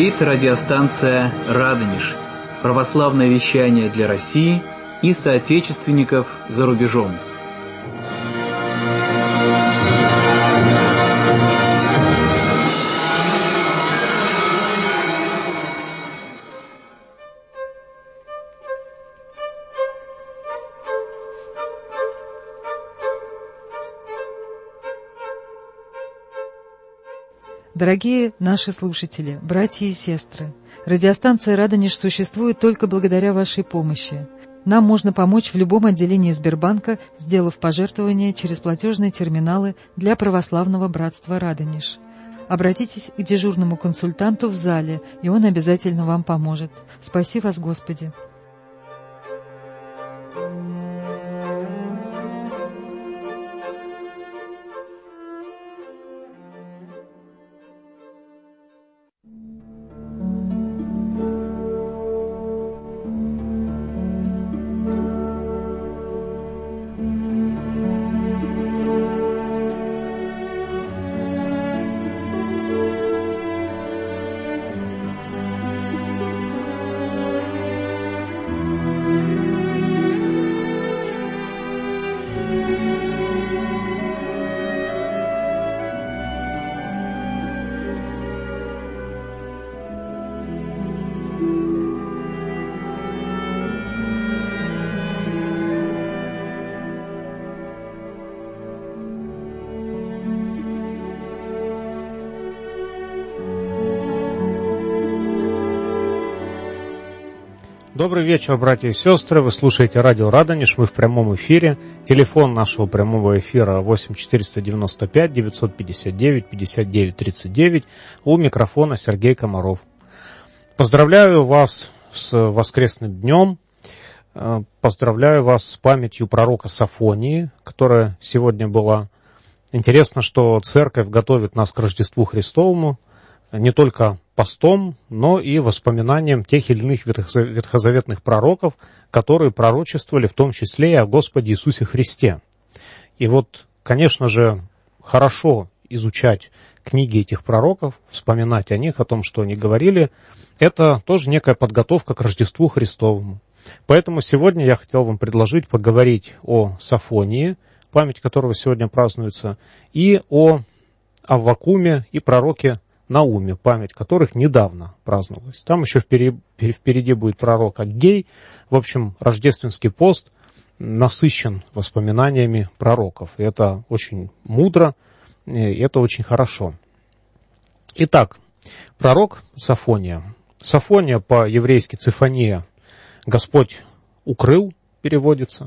Говорит радиостанция «Радонеж». Православное вещание для России и соотечественников за рубежом. Дорогие наши слушатели, братья и сестры, радиостанция «Радонеж» существует только благодаря вашей помощи. Нам можно помочь в любом отделении Сбербанка, сделав пожертвование через платежные терминалы для православного братства «Радонеж». Обратитесь к дежурному консультанту в зале, и он обязательно вам поможет. Спаси вас, Господи! Добрый вечер, братья и сестры. Вы слушаете радио «Радонеж». Мы в прямом эфире. Телефон нашего прямого эфира 8-495-959-59-39. У микрофона Сергей Комаров. Поздравляю вас с воскресным днем. Поздравляю вас с памятью пророка Софонии, которая сегодня была. Интересно, что церковь готовит нас к Рождеству Христовому не только постом, но и воспоминанием тех или иных ветхозаветных пророков, которые пророчествовали в том числе и о Господе Иисусе Христе. И вот, конечно же, хорошо изучать книги этих пророков, вспоминать о них, о том, что они говорили, это тоже некая подготовка к Рождеству Христовому. Поэтому сегодня я хотел вам предложить поговорить о Софонии, память которого сегодня празднуется, и о Аввакуме и пророке Науме, память которых недавно праздновалась. Там еще впереди будет пророк Аггей. В общем, рождественский пост насыщен воспоминаниями пророков. И это очень мудро, и это очень хорошо. Итак, пророк Софония. Софония по-еврейски Цифония, Господь укрыл, переводится.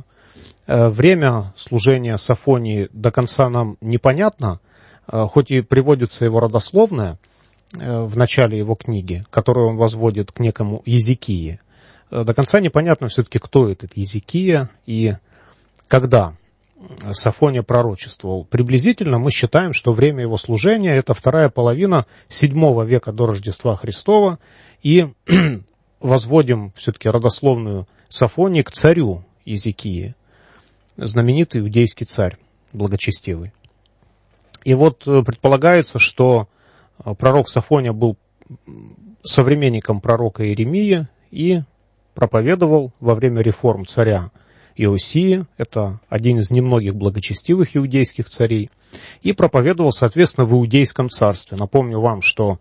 Время служения Софонии до конца нам непонятно, хоть и приводится его родословное в начале его книги, которую он возводит к некому Езекии. До конца непонятно все-таки, кто этот Езекия и когда Софония пророчествовал. Приблизительно мы считаем, что время его служения — это вторая половина VII века до Рождества Христова, и возводим все-таки родословную Софонии к царю Езекии, знаменитый иудейский царь, благочестивый. И вот предполагается, что пророк Софония был современником пророка Иеремии и проповедовал во время реформ царя Иосии, это один из немногих благочестивых иудейских царей, и проповедовал, соответственно, в Иудейском царстве. Напомню вам, что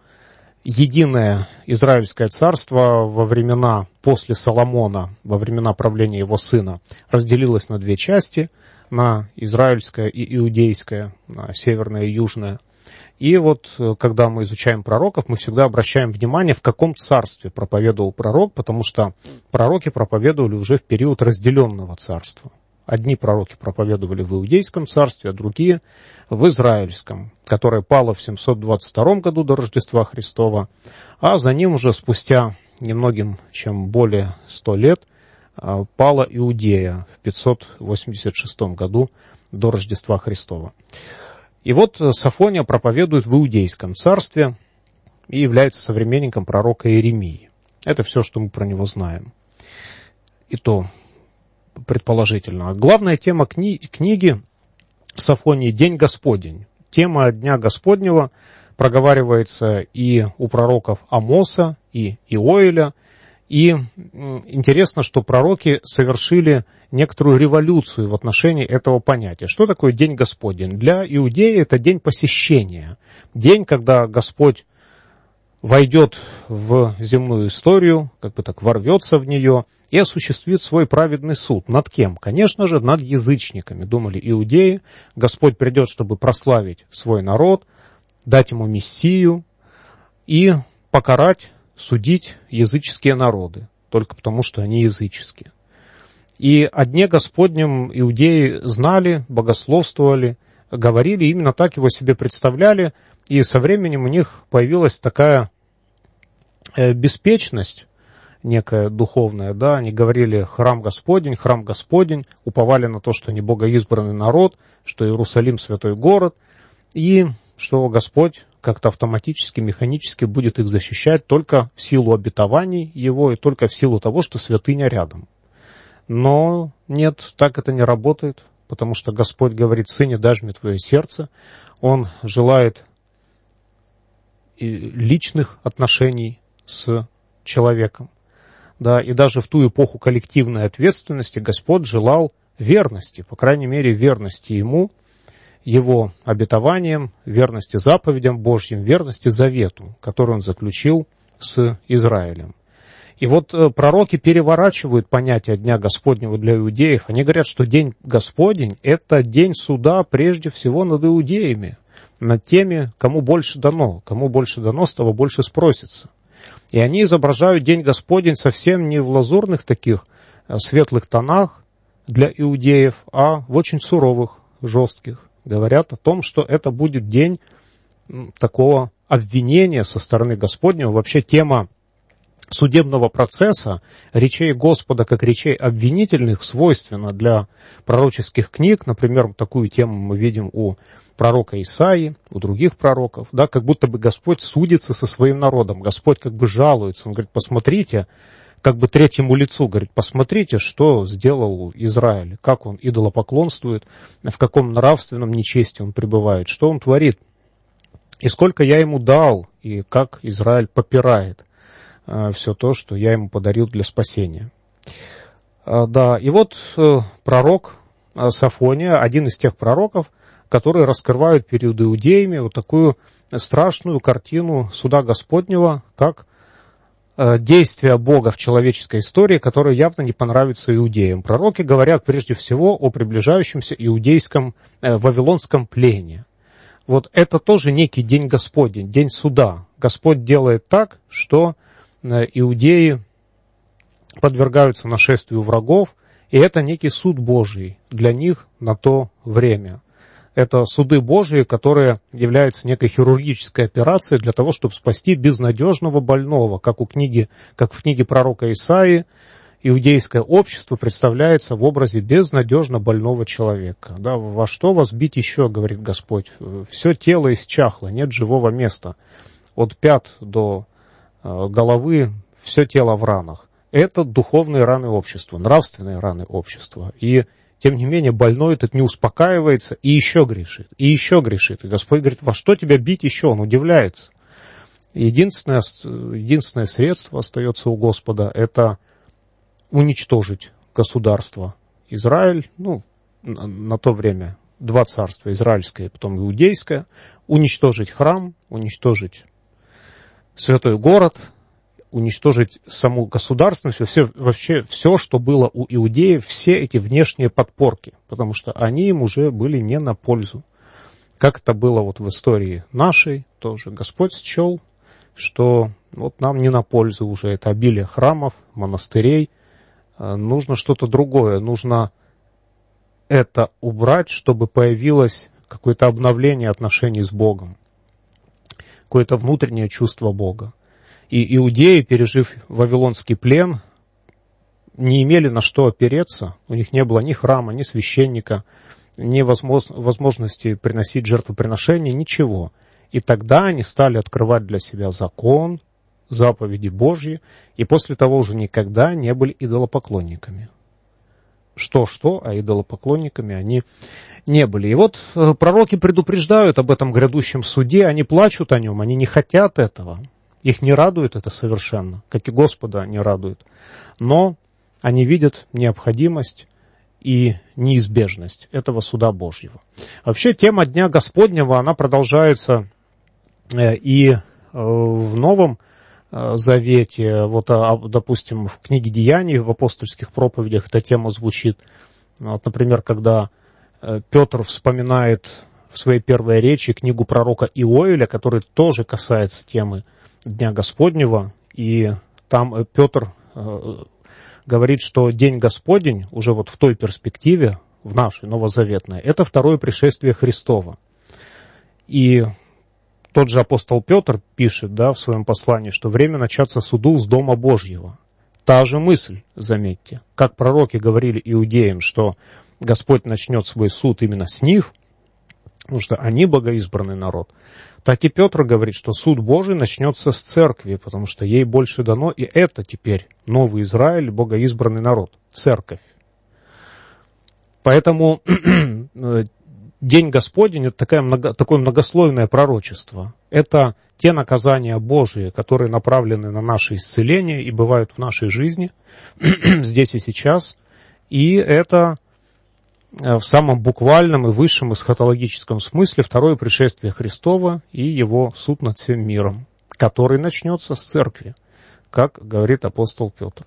единое Израильское царство во времена после Соломона, во времена правления его сына, разделилось на две части, на израильское и иудейское, на северное и южное. И вот, когда мы изучаем пророков, мы всегда обращаем внимание, в каком царстве проповедовал пророк, потому что пророки проповедовали уже в период разделенного царства. Одни пророки проповедовали в Иудейском царстве, а другие в Израильском, которое пало в 722 году до Рождества Христова, а за ним уже спустя немногим, чем более 100 лет, пала Иудея в 586 году до Рождества Христова. И вот Софония проповедует в Иудейском царстве и является современником пророка Иеремии. Это все, что мы про него знаем. И то предположительно. Главная тема книги Софонии — День Господень. Тема Дня Господнего проговаривается и у пророков Амоса, и Иоэля. И интересно, что пророки совершили некоторую революцию в отношении этого понятия. Что такое День Господень? Для иудея это день посещения. День, когда Господь войдет в земную историю, как бы так ворвется в нее и осуществит свой праведный суд. Над кем? Конечно же, над язычниками. Думали иудеи. Господь придет, чтобы прославить свой народ, дать ему Мессию и покарать, судить языческие народы, только потому, что они языческие. И о Дне Господнем иудеи знали, богословствовали, говорили, именно так его себе представляли, и со временем у них появилась такая беспечность, некая духовная, да, они говорили храм Господень, уповали на то, что они богоизбранный народ, что Иерусалим святой город, и что Господь как-то автоматически, механически будет их защищать только в силу обетований Его и только в силу того, что святыня рядом. Но нет, так это не работает, потому что Господь говорит: «Сыне, дашь мне твое сердце». Он желает личных отношений с человеком. Да, и даже в ту эпоху коллективной ответственности Господь желал верности, по крайней мере, верности Ему, Его обетованиям, верности заповедям Божьим, верности завету, который Он заключил с Израилем. И вот пророки переворачивают понятие Дня Господнего для иудеев. Они говорят, что День Господень – это день суда прежде всего над иудеями, над теми, кому больше дано, с того больше спросится. И они изображают День Господень совсем не в лазурных таких светлых тонах для иудеев, а в очень суровых, жестких. Говорят о том, что это будет день такого обвинения со стороны Господнего. Вообще тема судебного процесса, речей Господа как речей обвинительных, свойственна для пророческих книг. Например, такую тему мы видим у пророка Исаии, у других пророков, да, как будто бы Господь судится со своим народом, Господь как бы жалуется, Он говорит: посмотрите, как бы третьему лицу, говорит: посмотрите, что сделал Израиль, как он идолопоклонствует, в каком нравственном нечестии он пребывает, что он творит, и сколько я ему дал, и как Израиль попирает все то, что я ему подарил для спасения. Да, и вот пророк Софония, один из тех пророков, которые раскрывают перед иудеями вот такую страшную картину суда Господнего, как действия Бога в человеческой истории, которые явно не понравятся иудеям. Пророки говорят прежде всего о приближающемся иудейском вавилонском плене. Вот это тоже некий день Господень, день суда. Господь делает так, что иудеи подвергаются нашествию врагов, и это некий суд Божий для них на то время. Это суды Божии, которые являются некой хирургической операцией для того, чтобы спасти безнадежного больного. Как в книге пророка Исаии, иудейское общество представляется в образе безнадежно больного человека. Да, во что вас бить еще, говорит Господь? Все тело исчахло, нет живого места. От пят до головы все тело в ранах. Это духовные раны общества, нравственные раны общества. И тем не менее, больной этот не успокаивается и еще грешит, и еще грешит. И Господь говорит: во что тебя бить еще? Он удивляется. Единственное средство остается у Господа — это уничтожить государство Израиль, на то время 2 царства, израильское, потом иудейское, уничтожить храм, уничтожить святой город, уничтожить саму государственность, вообще все, что было у иудеев, все эти внешние подпорки, потому что они им уже были не на пользу. Как это было вот в истории нашей тоже. Господь счел, что вот нам не на пользу уже это обилие храмов, монастырей, нужно что-то другое, нужно это убрать, чтобы появилось какое-то обновление отношений с Богом, какое-то внутреннее чувство Бога. И иудеи, пережив вавилонский плен, не имели на что опереться. У них не было ни храма, ни священника, ни возможности приносить жертвоприношения, ничего. И тогда они стали открывать для себя закон, заповеди Божьи, и после того уже никогда не были идолопоклонниками. что-что, а идолопоклонниками они не были. И вот пророки предупреждают об этом грядущем суде, они плачут о нем, они не хотят этого. Их не радует это совершенно, как и Господа не радует. Но они видят необходимость и неизбежность этого суда Божьего. Вообще тема Дня Господнего, она продолжается и в Новом Завете. Вот, допустим, в книге Деяний, в апостольских проповедях эта тема звучит. Вот, например, когда Петр вспоминает в своей первой речи книгу пророка Иоэля, который тоже касается темы Дня Господнего, и там Петр говорит, что День Господень уже вот в той перспективе, в нашей новозаветной, это второе пришествие Христова. И тот же апостол Петр пишет, в своем послании, что время начаться суду с Дома Божьего. Та же мысль, заметьте, как пророки говорили иудеям, что Господь начнет свой суд именно с них, потому что они богоизбранный народ, так и Петр говорит, что суд Божий начнется с церкви, потому что ей больше дано, и это теперь новый Израиль, богоизбранный народ, церковь. Поэтому День Господень — это такое многослойное пророчество. Это те наказания Божии, которые направлены на наше исцеление и бывают в нашей жизни, здесь и сейчас. И это в самом буквальном и высшем эсхатологическом смысле второе пришествие Христова и его суд над всем миром, который начнется с церкви, как говорит апостол Петр.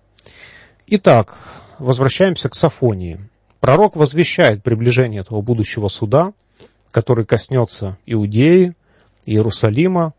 Итак, возвращаемся к Софонии. Пророк возвещает приближение этого будущего суда, который коснется Иудеи, Иерусалима,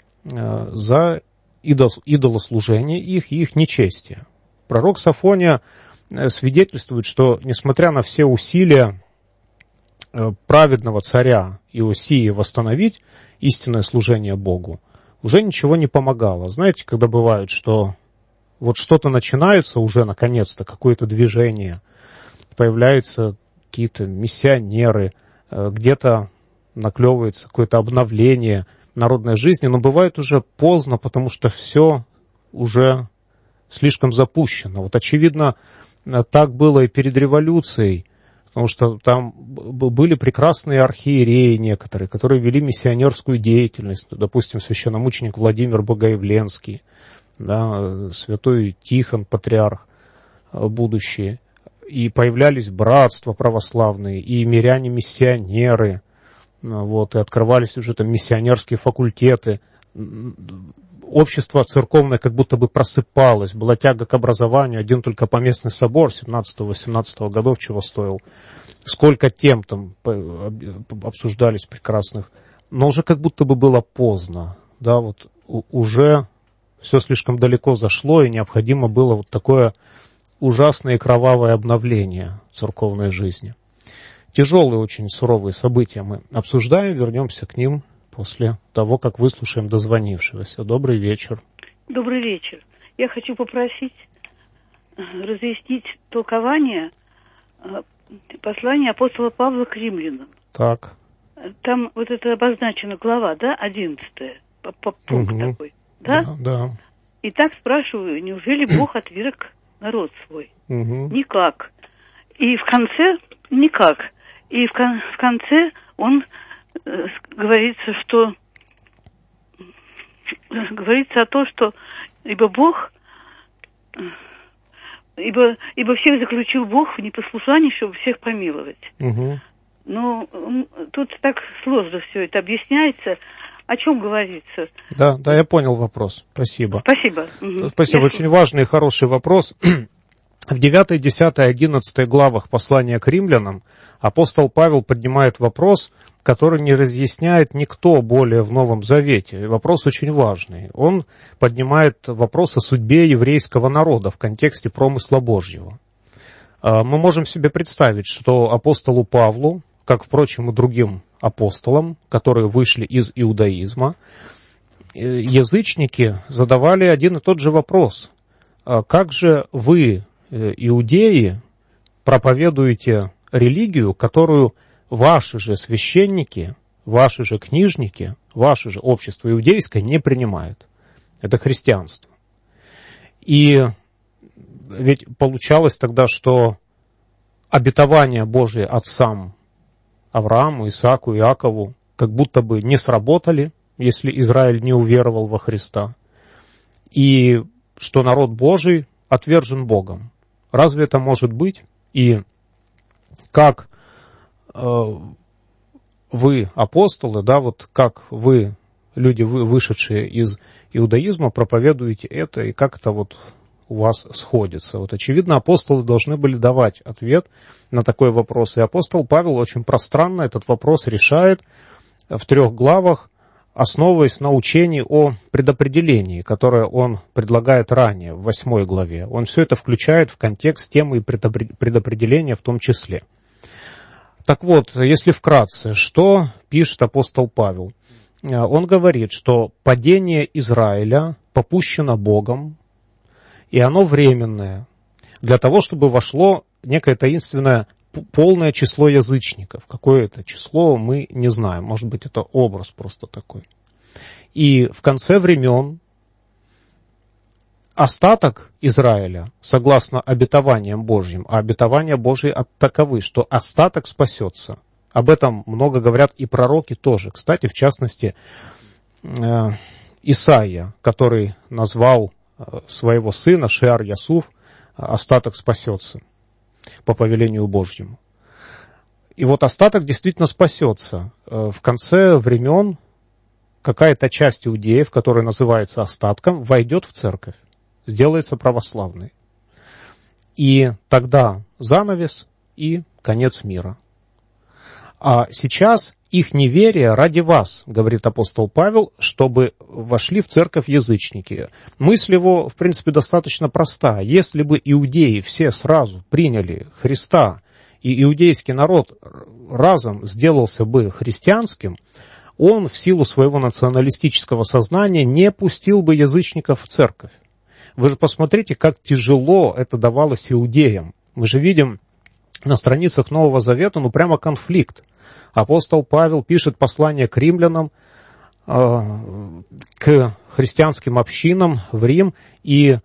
за идолослужение их и их нечестие. Пророк Софония свидетельствует, что, несмотря на все усилия праведного царя Иосии восстановить истинное служение Богу, уже ничего не помогало. Знаете, когда бывает, что вот что-то начинается уже наконец-то, какое-то движение, появляются какие-то миссионеры, где-то наклевывается какое-то обновление народной жизни, но бывает уже поздно, потому что все уже слишком запущено. Вот очевидно, так было и перед революцией, потому что там были прекрасные архиереи некоторые, которые вели миссионерскую деятельность, допустим, священномученик Владимир Богоявленский, святой Тихон, патриарх будущий, и появлялись братства православные, и миряне-миссионеры, и открывались уже там миссионерские факультеты. Общество церковное как будто бы просыпалось, была тяга к образованию. Один только Поместный собор 17-18 годов чего стоил. Сколько тем там обсуждались прекрасных. Но уже как будто бы было поздно. Уже все слишком далеко зашло, и необходимо было вот такое ужасное и кровавое обновление церковной жизни. Тяжелые, очень суровые события мы обсуждаем, вернемся к ним после того, как выслушаем дозвонившегося. Добрый вечер. Добрый вечер. Я хочу попросить разъяснить толкование послания апостола Павла к римлянам. Так. Там вот это обозначена глава, 11-я, пункт такой, да? Да. И так спрашиваю, неужели Бог отверг народ свой? Никак. И в конце никак. И в конце он говорится о том, что ибо всех заключил Бог в непослушании, чтобы всех помиловать. Ну, тут так сложно все это объясняется. О чем говорится? Да, я понял вопрос. Спасибо. Спасибо. Спасибо. Очень важный и хороший вопрос. В 9, 10, 11 главах послания к римлянам апостол Павел поднимает вопрос, который не разъясняет никто более в Новом Завете. И вопрос очень важный. Он поднимает вопрос о судьбе еврейского народа в контексте промысла Божьего. Мы можем себе представить, что апостолу Павлу, как, впрочем, и другим апостолам, которые вышли из иудаизма, язычники задавали один и тот же вопрос. Как же вы, иудеи, проповедуете религию, которую ваши же священники, ваши же книжники, ваше же общество иудейское не принимают? Это христианство. И ведь получалось тогда, что обетования Божьи отцам Аврааму, Исааку, Иакову как будто бы не сработали, если Израиль не уверовал во Христа, и что народ Божий отвержен Богом. Разве это может быть? И как вы, апостолы, да, вот как вы, люди, вышедшие из иудаизма, проповедуете это, и как это вот у вас сходится? Вот, очевидно, апостолы должны были давать ответ на такой вопрос. И апостол Павел очень пространно этот вопрос решает в 3 главах, основываясь на учении о предопределении, которое он предлагает ранее, в 8 главе. Он все это включает в контекст темы и предопределения в том числе. Так вот, если вкратце, что пишет апостол Павел? Он говорит, что падение Израиля попущено Богом, и оно временное, для того, чтобы вошло некое таинственное полное число язычников. Какое это число, мы не знаем. Может быть, это образ просто такой. И в конце времен остаток Израиля, согласно обетованиям Божьим, а обетования Божьи таковы, что остаток спасется. Об этом много говорят и пророки тоже. Кстати, в частности, Исаия, который назвал своего сына Шеар-Ясуф, остаток спасется по повелению Божьему. И вот остаток действительно спасется. В конце времен какая-то часть иудеев, которая называется остатком, войдет в церковь, сделается православной. И тогда занавес и конец мира. А сейчас их неверие ради вас, говорит апостол Павел, чтобы вошли в церковь язычники. Мысль его, в принципе, достаточно проста. Если бы иудеи все сразу приняли Христа, и иудейский народ разом сделался бы христианским, он в силу своего националистического сознания не пустил бы язычников в церковь. Вы же посмотрите, как тяжело это давалось иудеям. Мы же видим на страницах Нового Завета, прямо конфликт. Апостол Павел пишет послание к римлянам, к христианским общинам в Рим, и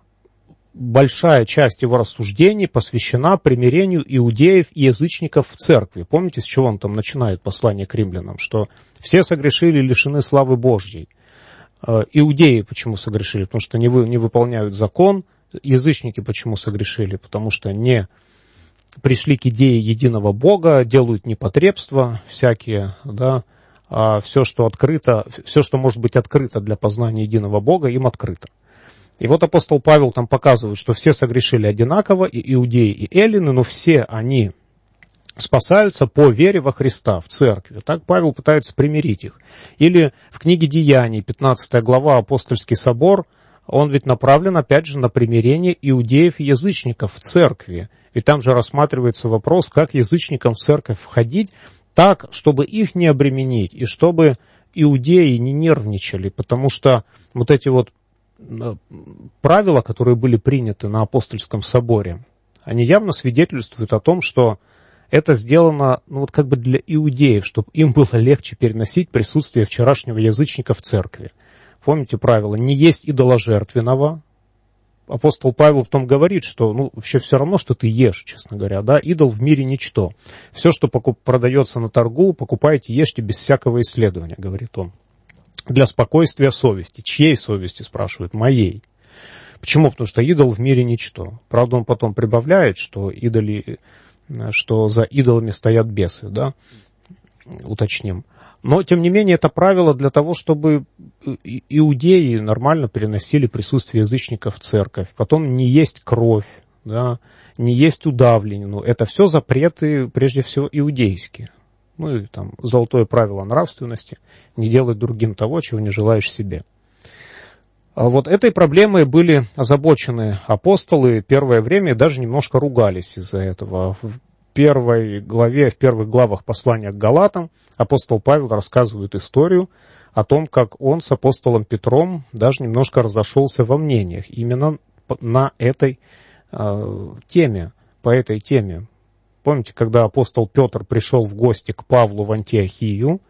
большая часть его рассуждений посвящена примирению иудеев и язычников в церкви. Помните, с чего он там начинает послание к римлянам? Что все согрешили и лишены славы Божьей. Иудеи почему согрешили? Потому что не выполняют закон. Язычники почему согрешили? Потому что не пришли к идее единого Бога, делают непотребства всякие, да, а все, что открыто, все, что может быть открыто для познания единого Бога, им открыто. И вот апостол Павел там показывает, что все согрешили одинаково, и иудеи, и эллины, но все они спасаются по вере во Христа в церкви. Так Павел пытается примирить их. Или в книге Деяний, 15 глава, Апостольский собор, он ведь направлен, опять же, на примирение иудеев и язычников в церкви. И там же рассматривается вопрос, как язычникам в церковь входить так, чтобы их не обременить, и чтобы иудеи не нервничали, потому что вот эти вот правила, которые были приняты на апостольском соборе, они явно свидетельствуют о том, что это сделано как бы для иудеев, чтобы им было легче переносить присутствие вчерашнего язычника в церкви. Помните правило, не есть идоложертвенного. Апостол Павел потом говорит, что вообще все равно, что ты ешь, честно говоря, да, идол в мире ничто. Все, что продается на торгу, покупайте, ешьте без всякого исследования, говорит он. Для спокойствия совести. Чьей совести, спрашивают? Моей. Почему? Потому что идол в мире ничто. Правда, он потом прибавляет, что за идолами стоят бесы, да, уточним. Но, тем не менее, это правило для того, чтобы иудеи нормально переносили присутствие язычников в церковь. Потом не есть кровь, да, не есть удавленину. Это все запреты, прежде всего, иудейские. И там золотое правило нравственности – не делать другим того, чего не желаешь себе. А вот этой проблемой были озабочены апостолы первое время и даже немножко ругались из-за этого. В первых главах послания к Галатам апостол Павел рассказывает историю о том, как он с апостолом Петром даже немножко разошелся во мнениях именно на этой теме, по этой теме. Помните, когда апостол Петр пришел в гости к Павлу в Антиохию,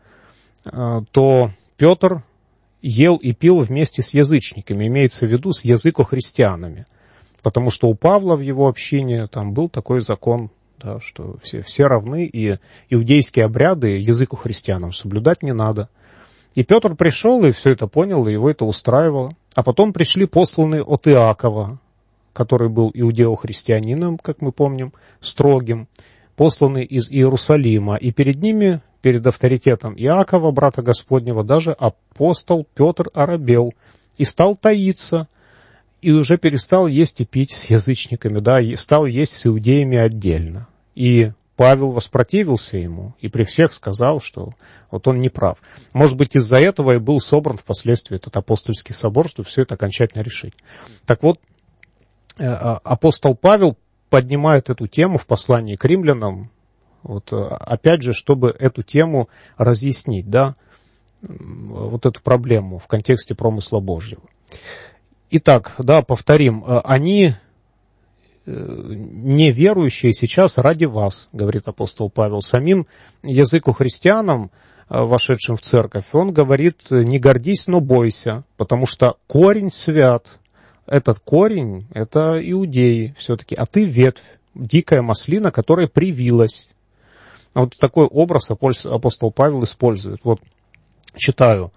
то Петр ел и пил вместе с язычниками, имеется в виду с языкохристианами, потому что у Павла в его общине там был такой закон да, что все равны, и иудейские обряды, язык у христианам соблюдать не надо. И Петр пришел и все это понял, и его это устраивало. А потом пришли посланные от Иакова, который был иудео-христианином, как мы помним, строгим, посланные из Иерусалима. И перед ними, перед авторитетом Иакова, брата Господнего, даже апостол Петр оробел и стал таиться, и уже перестал есть и пить с язычниками, да, и стал есть с иудеями отдельно. И Павел воспротивился ему и при всех сказал, что вот он не прав. Может быть, из-за этого и был собран впоследствии этот апостольский собор, чтобы все это окончательно решить. Так вот, апостол Павел поднимает эту тему в послании к римлянам, вот, опять же, чтобы эту тему разъяснить, да, вот эту проблему в контексте промысла Божьего. Итак, да, повторим, они неверующие сейчас ради вас, говорит апостол Павел. Самим языку христианам, вошедшим в церковь, он говорит: не гордись, но бойся, потому что корень свят. Этот корень — это иудеи все-таки, а ты ветвь, дикая маслина, которая привилась. Вот такой образ апостол Павел использует. Вот читаю.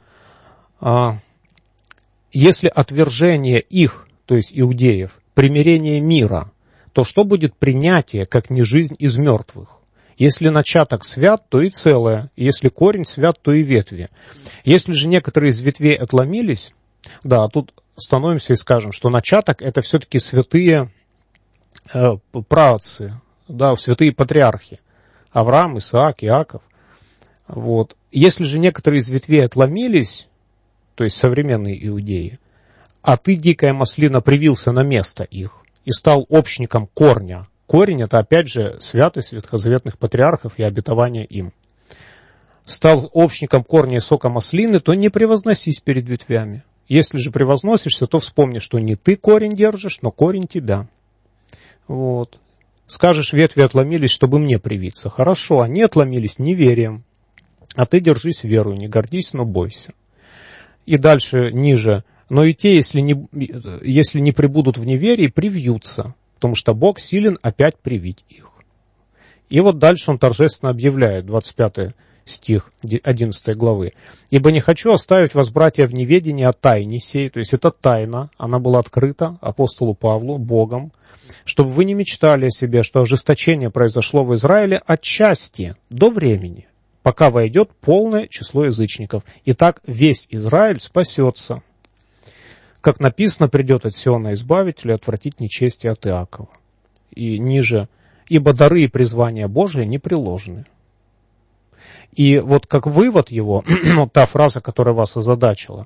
Если отвержение их, то есть иудеев, примирение мира, то что будет принятие, как не жизнь из мертвых? Если начаток свят, то и целое. Если корень свят, то и ветви. Если же некоторые из ветвей отломились, да, тут становимся и скажем, что начаток — это все-таки святые праотцы, да, святые патриархи. Авраам, Исаак, Иаков. Вот. Если же некоторые из ветвей отломились, то есть современные иудеи, а ты, дикая маслина, привился на место их и стал общником корня. Корень — это, опять же, святость ветхозаветных патриархов и обетование им. Стал общником корня и сока маслины, то не превозносись перед ветвями. Если же превозносишься, то вспомни, что не ты корень держишь, но корень тебя. Вот. Скажешь, ветви отломились, чтобы мне привиться. Хорошо, они отломились неверием. А ты держись верою, не гордись, но бойся. И дальше, ниже. Но и те, если не пребудут в неверии, привьются, потому что Бог силен опять привить их. И вот дальше он торжественно объявляет, 25 стих 11 главы. «Ибо не хочу оставить вас, братья, в неведении о тайне сей». То есть это тайна, она была открыта апостолу Павлу, Богом, чтобы вы не мечтали о себе, что ожесточение произошло в Израиле отчасти, до времени, пока войдет полное число язычников. И так весь Израиль спасется. Как написано, придет от Сиона избавитель и отвратить нечестие от Иакова. И ниже, ибо дары и призвания Божии не приложены. И вот как вывод его, вот та фраза, которая вас озадачила,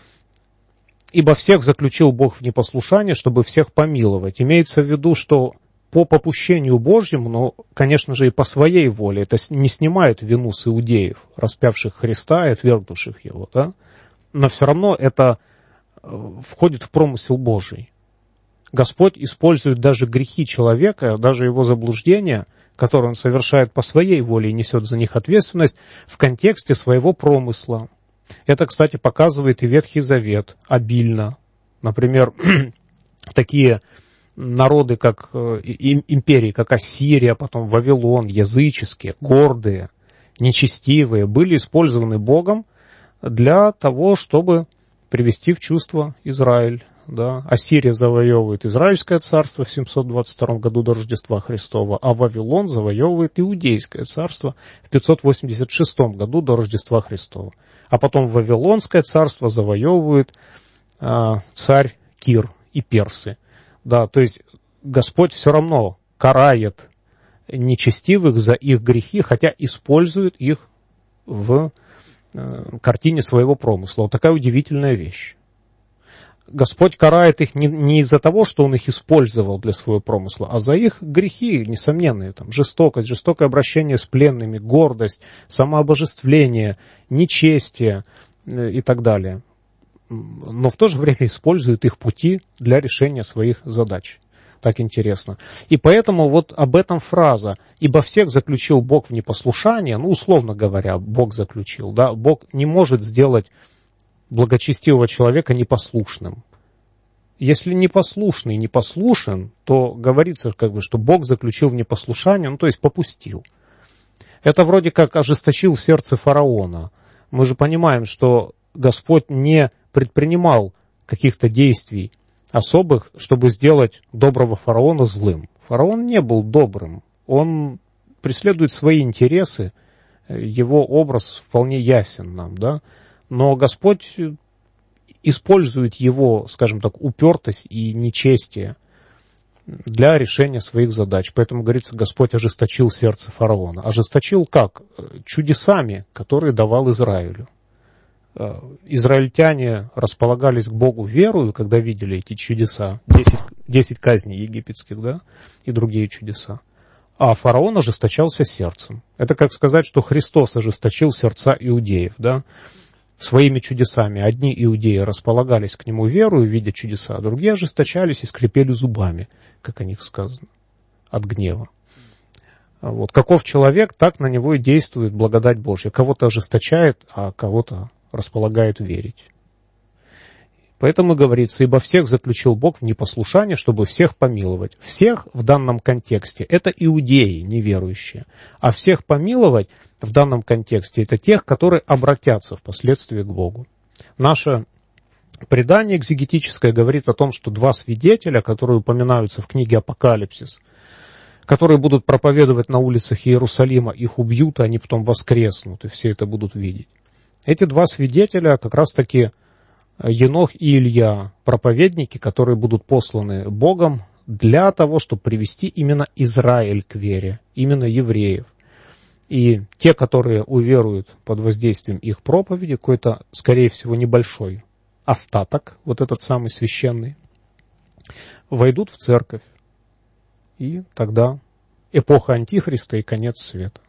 ибо всех заключил Бог в непослушание, чтобы всех помиловать. Имеется в виду, что по попущению Божьему, но, конечно же, и по своей воле, это не снимает вину с иудеев, распявших Христа и отвергнувших его, да? Но все равно это входит в промысел Божий. Господь использует даже грехи человека, даже его заблуждения, которые он совершает по своей воле и несет за них ответственность, в контексте своего промысла. Это, кстати, показывает и Ветхий Завет обильно. Например, такие народы, как империи, как Ассирия, потом Вавилон, языческие, гордые, нечестивые, были использованы Богом для того, чтобы привести в чувство Израиль. Да. Ассирия завоевывает Израильское царство в 722 году до Рождества Христова, а Вавилон завоевывает Иудейское царство в 586 году до Рождества Христова. А потом Вавилонское царство завоевывает царь Кир и персы. Да, то есть Господь все равно карает нечестивых за их грехи, хотя использует их в картине своего промысла. Вот такая удивительная вещь. Господь карает их не из-за того, что Он их использовал для своего промысла, а за их грехи, несомненные, там, жестокость, жестокое обращение с пленными, гордость, самообожествление, нечестие и так далее. Но в то же время использует их пути для решения своих задач. Так интересно. И поэтому вот об этом фраза «Ибо всех заключил Бог в непослушание», ну, условно говоря, Бог заключил, да, Бог не может сделать благочестивого человека непослушным. если непослушный непослушен, то говорится, что Бог заключил в непослушание, то есть попустил. Это вроде как ожесточил сердце фараона. Мы же понимаем, что Господь не предпринимал каких-то действий особых, чтобы сделать доброго фараона злым. Фараон не был добрым. Он преследует свои интересы. Его образ вполне ясен нам, да? Но Господь использует его, скажем так, упертость и нечестие для решения своих задач. Поэтому, говорится, Господь ожесточил сердце фараона. Ожесточил как? Чудесами, которые давал Израилю. Израильтяне располагались к Богу верою, когда видели эти чудеса, 10 казней египетских, да, и другие чудеса. А фараон ожесточался сердцем. Это как сказать, что Христос ожесточил сердца иудеев, да, своими чудесами. Одни иудеи располагались к нему верою, видя чудеса, а другие ожесточались и скрипели зубами, как о них сказано, от гнева. Вот. Каков человек, так на него и действует благодать Божья. Кого-то ожесточает, а кого-то располагает верить. Поэтому говорится, ибо всех заключил Бог в непослушание, чтобы всех помиловать. Всех в данном контексте это иудеи, неверующие. А всех помиловать в данном контексте это тех, которые обратятся впоследствии к Богу. Наше предание экзегетическое говорит о том, что 2 свидетеля, которые упоминаются в книге Апокалипсис, которые будут проповедовать на улицах Иерусалима, их убьют, и они потом воскреснут, и все это будут видеть. Эти 2 свидетеля как раз-таки Енох и Илья, проповедники, которые будут посланы Богом для того, чтобы привести именно Израиль к вере, именно евреев. И те, которые уверуют под воздействием их проповеди, какой-то, скорее всего, небольшой остаток, вот этот самый священный, войдут в церковь. И тогда эпоха Антихриста и конец света.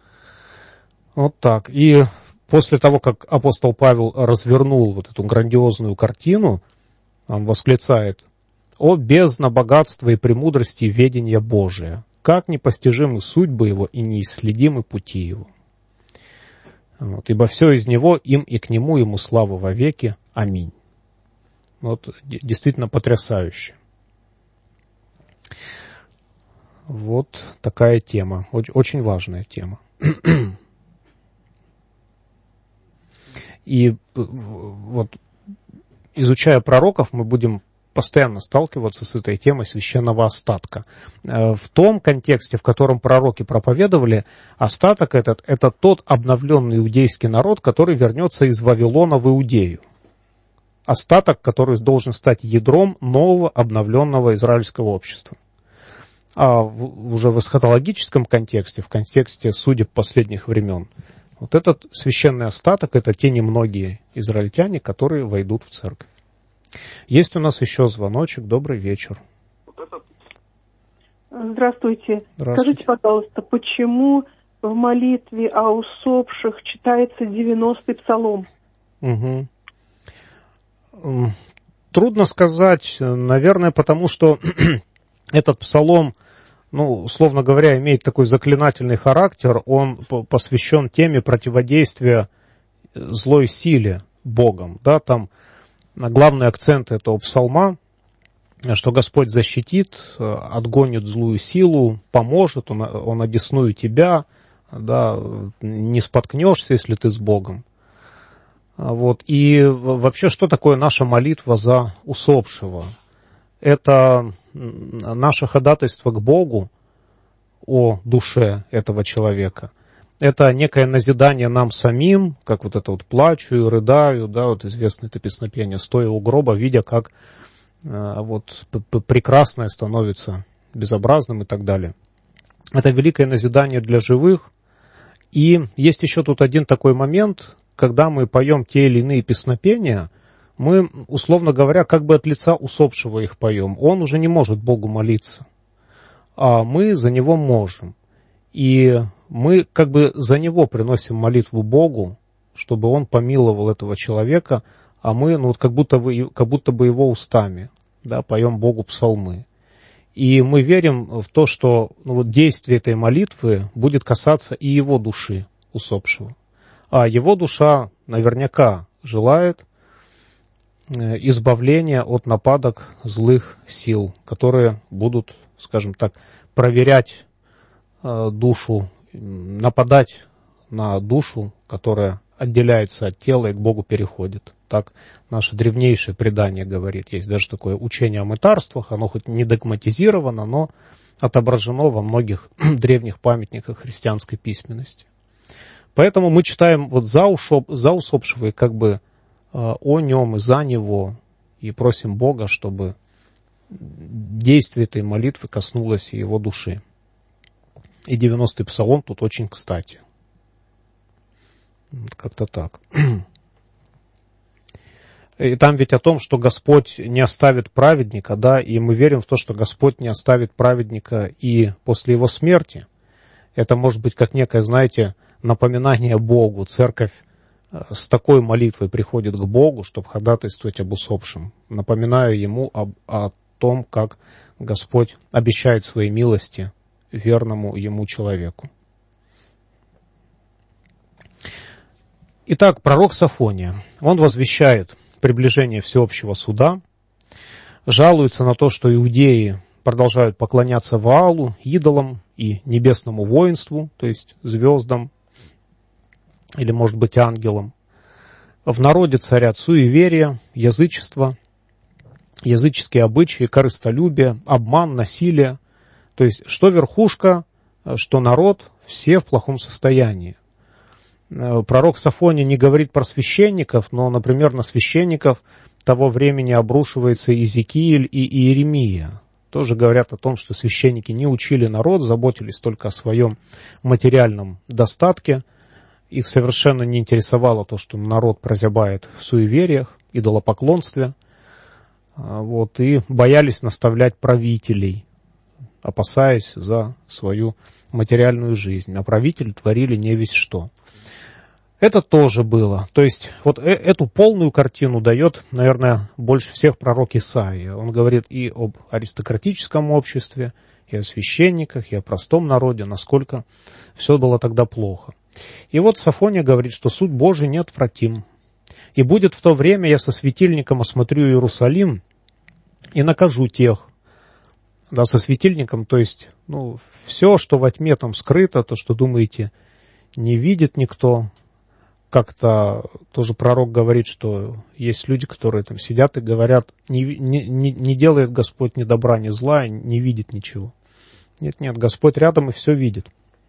Вот так. И после того, как апостол Павел развернул вот эту грандиозную картину, он восклицает: «О бездна богатства и премудрости и ведения Божия! Как непостижимы судьбы его и неисследимы пути его! Вот, ибо все из него, им и к нему, ему слава во веки. Аминь». Вот, действительно потрясающе. Вот такая тема, очень важная тема. И вот, изучая пророков, мы будем постоянно сталкиваться с этой темой священного остатка. В том контексте, в котором пророки проповедовали, остаток этот – это тот обновленный иудейский народ, который вернется из Вавилона в Иудею. Остаток, который должен стать ядром нового обновленного израильского общества. А уже в эсхатологическом контексте, в контексте судеб последних времен, вот этот священный остаток – это те немногие израильтяне, которые войдут в церковь. Есть у нас еще звоночек. Добрый вечер. Здравствуйте. Скажите, пожалуйста, почему в молитве о усопших читается 90-й псалом? Угу. Трудно сказать. Наверное, потому что этот псалом, условно говоря, имеет такой заклинательный характер. Он посвящен теме противодействия злой силе Богом. Да, там главный акцент этого псалма, что Господь защитит, отгонит злую силу, поможет, Он одесную тебя, да, не споткнешься, если ты с Богом. Вот. И вообще, что такое наша молитва за усопшего? Это наше ходатайство к Богу о душе этого человека. Это некое назидание нам самим, как вот это вот плачу и рыдаю, да, вот известное это песнопение, стоя у гроба, видя, как вот прекрасное становится безобразным и так далее. Это великое назидание для живых. И есть еще тут один такой момент, когда мы поем те или иные песнопения, мы, условно говоря, как бы от лица усопшего их поем. Он уже не может Богу молиться, а мы за него можем. И мы как бы за него приносим молитву Богу, чтобы он помиловал этого человека, а мы как будто бы его устами, да, поем Богу псалмы. И мы верим в то, что действие этой молитвы будет касаться и его души усопшего. А его душа наверняка желает избавления от нападок злых сил, которые будут, скажем так, проверять душу, нападать на душу, которая отделяется от тела и к Богу переходит. Так наше древнейшее предание говорит. Есть даже такое учение о мытарствах, оно хоть не догматизировано, но отображено во многих древних памятниках христианской письменности. Поэтому мы читаем вот за усопшего и как бы о нем и за него, и просим Бога, чтобы действие этой молитвы коснулось его души. И 90-й псалом тут очень кстати. Как-то так. И там ведь о том, что Господь не оставит праведника, да, и мы верим в то, что Господь не оставит праведника и после его смерти. Это может быть как некое, знаете, напоминание Богу. Церковь с такой молитвой приходит к Богу, чтобы ходатайствовать об усопшем, напоминая ему о том, как Господь обещает свои милости верному ему человеку. Итак, пророк Софония, он возвещает приближение всеобщего суда, жалуется на то, что иудеи продолжают поклоняться Ваалу, идолам и небесному воинству, то есть звездам, или, может быть, ангелам. В народе царят суеверия, язычество, языческие обычаи, корыстолюбие, обман, насилие. То есть, что верхушка, что народ, все в плохом состоянии. Пророк Софония не говорит про священников, но, например, на священников того времени обрушивается Иезекииль и Иеремия. Тоже говорят о том, что священники не учили народ, заботились только о своем материальном достатке. Их совершенно не интересовало то, что народ прозябает в суевериях, идолопоклонстве. Вот, и боялись наставлять правителей, опасаясь за свою материальную жизнь. А правители творили невесть что. Это тоже было. То есть вот эту полную картину дает, наверное, больше всех пророк Исаия. Он говорит и об аристократическом обществе, и о священниках, и о простом народе, насколько все было тогда плохо. И вот Софония говорит, что суд Божий неотвратим. И будет в то время, я со светильником осмотрю Иерусалим и накажу тех. Да, со светильником, то есть, все, что во тьме там скрыто, то, что думаете, не видит никто. Как-то тоже пророк говорит, что есть люди, которые там сидят и говорят, не делает Господь ни добра, ни зла, не видит ничего. Нет, Господь рядом и все видит.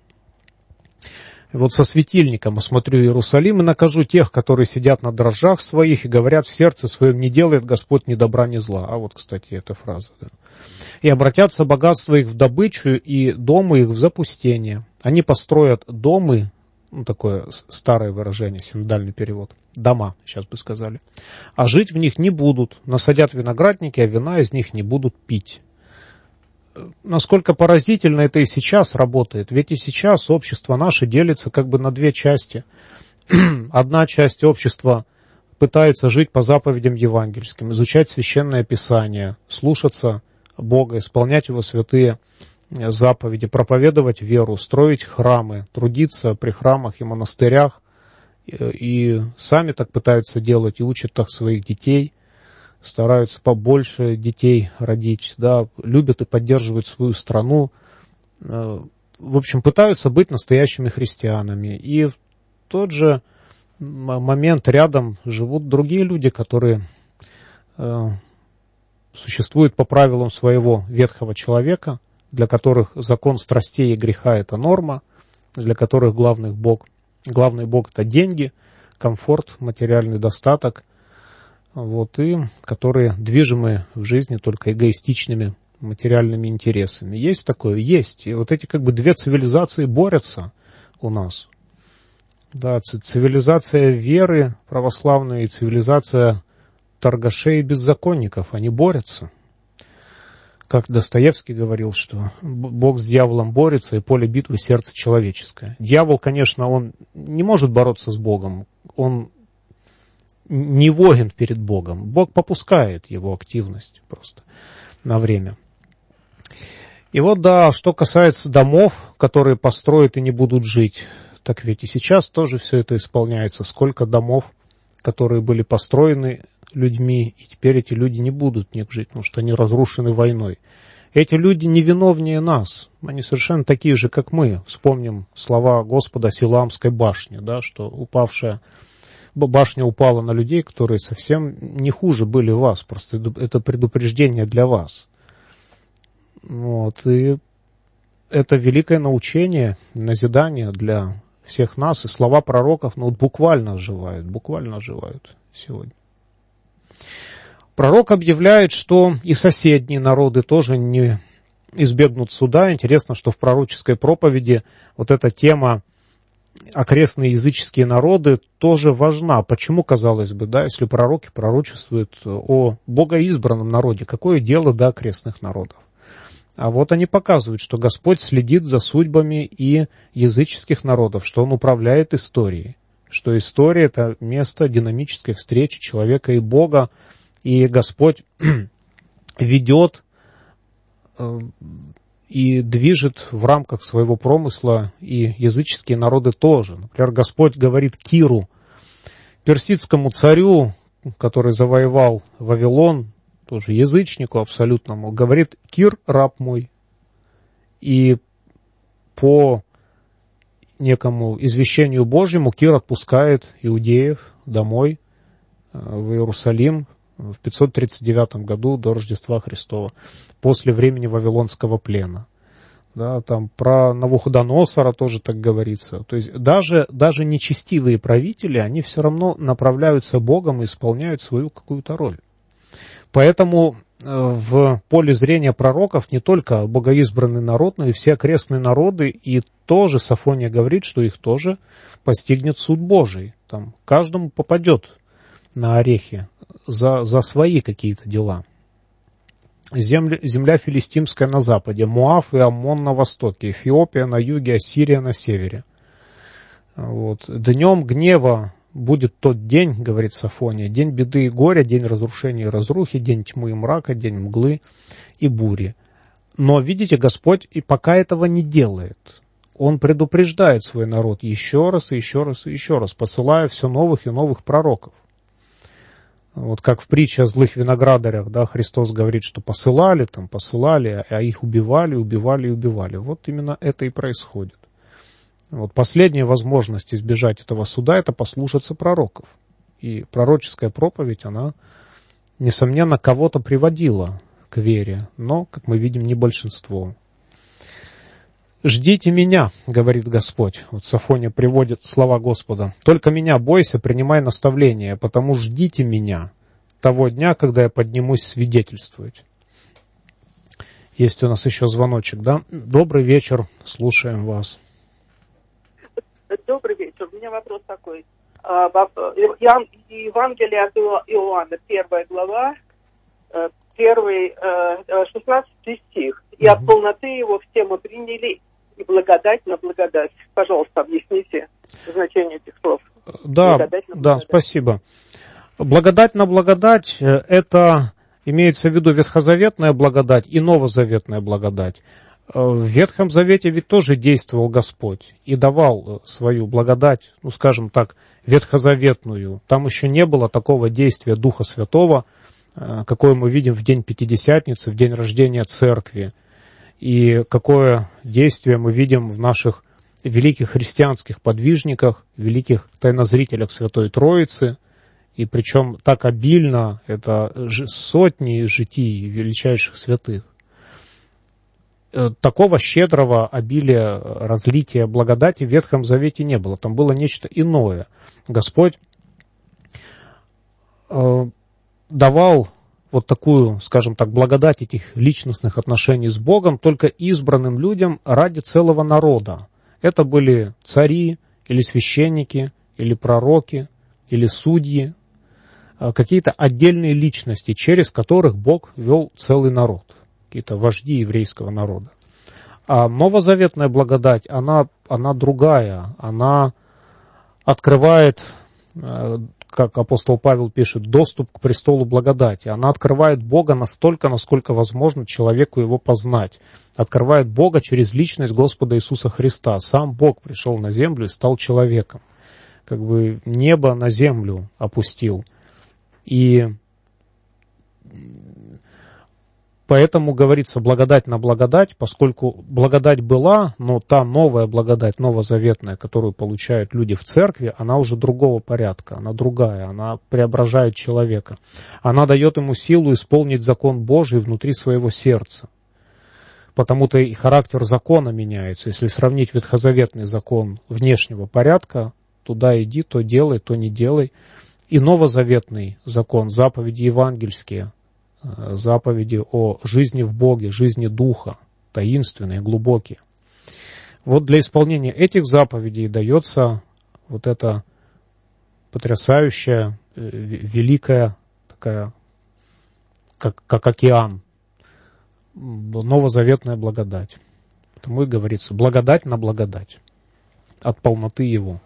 И вот со светильником осмотрю Иерусалим и накажу тех, которые сидят на дрожжах своих и говорят в сердце своем, не делает Господь ни добра, ни зла. А вот, кстати, эта фраза. Да. И обратятся богатства их в добычу и дома их в запустение. Они построят домы, такое старое выражение, синодальный перевод, дома, сейчас бы сказали, а жить в них не будут, насадят виноградники, а вина из них не будут пить. Насколько поразительно это и сейчас работает, ведь и сейчас общество наше делится как бы на две части. Одна часть общества пытается жить по заповедям евангельским, изучать священное писание, слушаться Бога, исполнять его святые заповеди, проповедовать веру, строить храмы, трудиться при храмах и монастырях, и сами так пытаются делать, и учат так своих детей, стараются побольше детей родить, да, любят и поддерживают свою страну, в общем, пытаются быть настоящими христианами. И в тот же момент рядом живут другие люди, которые существуют по правилам своего ветхого человека, для которых закон страстей и греха – это норма, для которых главный Бог – это деньги, комфорт, материальный достаток, вот, и которые движимы в жизни только эгоистичными материальными интересами. Есть такое? Есть. И вот эти как бы две цивилизации борются у нас. Да, цивилизация веры православная и цивилизация торгашей и беззаконников, они борются. Как Достоевский говорил, что Бог с дьяволом борется, и поле битвы сердце человеческое. Дьявол, конечно, он не может бороться с Богом, он не воин перед Богом. Бог попускает его активность просто на время. И вот, да, что касается домов, которые построят и не будут жить, так ведь и сейчас тоже все это исполняется. Сколько домов, которые были построены, людьми, и теперь эти люди не будут в них жить, потому что они разрушены войной. Эти люди не виновнее нас, они совершенно такие же, как мы. Вспомним слова Господа о Силамской башне, да, что башня упала на людей, которые совсем не хуже были вас, просто это предупреждение для вас. Вот, и это великое научение, назидание для всех нас, и слова пророков, буквально оживают сегодня. Пророк объявляет, что и соседние народы тоже не избегнут суда. Интересно, что в пророческой проповеди вот эта тема окрестные языческие народы тоже важна. Почему, казалось бы, да, если пророки пророчествуют о богоизбранном народе, какое дело до окрестных народов? А вот они показывают, что Господь следит за судьбами и языческих народов, что Он управляет историей, что история — это место динамической встречи человека и Бога, и Господь ведет и движет в рамках своего промысла и языческие народы тоже. Например, Господь говорит Киру, персидскому царю, который завоевал Вавилон, тоже язычнику абсолютному, говорит: Кир, раб мой. И по некому извещению Божьему Кир отпускает иудеев домой в Иерусалим в 539 году до Рождества Христова, после времени Вавилонского плена. Да, там про Навуходоносора тоже так говорится. То есть даже нечестивые правители, они все равно направляются Богом и исполняют свою какую-то роль. Поэтому в поле зрения пророков не только богоизбранный народ, но и все окрестные народы, и тоже Софония говорит, что их тоже постигнет суд Божий. Там каждому попадет на орехи за свои какие-то дела. Земля филистимская на западе, Моав и Аммон на востоке, Эфиопия на юге, Ассирия на севере. Вот. Днем гнева будет тот день, говорит Софония, день беды и горя, день разрушения и разрухи, день тьмы и мрака, день мглы и бури. Но, видите, Господь и пока этого не делает. Он предупреждает свой народ еще раз и еще раз и еще раз, посылая все новых и новых пророков. Вот как в притче о злых виноградарях, да, Христос говорит, что посылали, а их убивали. Вот именно это и происходит. Вот последняя возможность избежать этого суда — это послушаться пророков. И пророческая проповедь, она, несомненно, кого-то приводила к вере, но, как мы видим, не большинство. «Ждите меня, — говорит Господь». Вот Софония приводит слова Господа. «Только меня бойся, принимай наставление, потому ждите меня того дня, когда я поднимусь свидетельствовать». Есть у нас еще звоночек, да? Добрый вечер, слушаем вас. Добрый вечер. У меня вопрос такой. Евангелие от Иоанна, 1 глава, 16 стих. «И от полноты его все мы приняли, и благодать на благодать». Пожалуйста, объясните значение этих слов. Да, спасибо. Благодать на благодать — это имеется в виду ветхозаветная благодать и новозаветная благодать. В Ветхом Завете ведь тоже действовал Господь и давал свою благодать, скажем так, ветхозаветную. Там еще не было такого действия Духа Святого, какое мы видим в день Пятидесятницы, в день рождения Церкви. И какое действие мы видим в наших великих христианских подвижниках, великих тайнозрителях Святой Троицы. И причем так обильно, это сотни житий величайших святых. Такого щедрого обилия разлития благодати в Ветхом Завете не было. Там было нечто иное. Господь давал вот такую, скажем так, благодать этих личностных отношений с Богом только избранным людям ради целого народа. Это были цари, или священники, или пророки, или судьи, какие-то отдельные личности, через которых Бог вел целый народ. Какие-то вожди еврейского народа. А новозаветная благодать, она другая, она открывает, как апостол Павел пишет, доступ к престолу благодати. Она открывает Бога настолько, насколько возможно человеку его познать. Открывает Бога через личность Господа Иисуса Христа. Сам Бог пришел на землю и стал человеком. Как бы небо на землю опустил. И Поэтому говорится благодать на благодать, поскольку благодать была, но та новая благодать, новозаветная, которую получают люди в церкви, она уже другого порядка, она другая, она преображает человека. Она дает ему силу исполнить закон Божий внутри своего сердца. Потому-то и характер закона меняется. Если сравнить ветхозаветный закон внешнего порядка, туда иди, то делай, то не делай, и новозаветный закон, заповеди евангельские, заповеди о жизни в Боге, жизни Духа, таинственные, глубокие. Вот для исполнения этих заповедей дается вот эта потрясающая, великая, такая, как океан, новозаветная благодать. Потому и говорится, благодать на благодать от полноты Его.